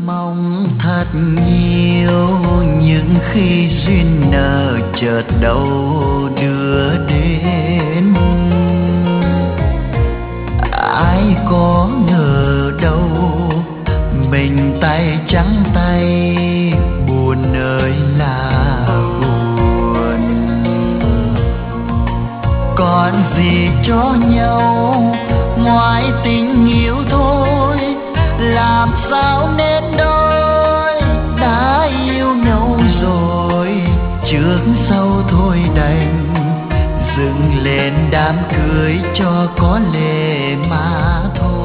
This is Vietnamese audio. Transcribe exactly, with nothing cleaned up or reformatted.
mong thật nhiều, nhưng khi duyên nợ chợt đâu đưa đến. Ai có ngờ đâu mình tay trắng tay, buồn ơi là buồn. Còn gì cho nhau ngoài tình yêu thôi, làm sao nên đôi đã yêu nhau rồi. Trước sau thôi đành dựng lên đám cưới cho có lệ mà thôi.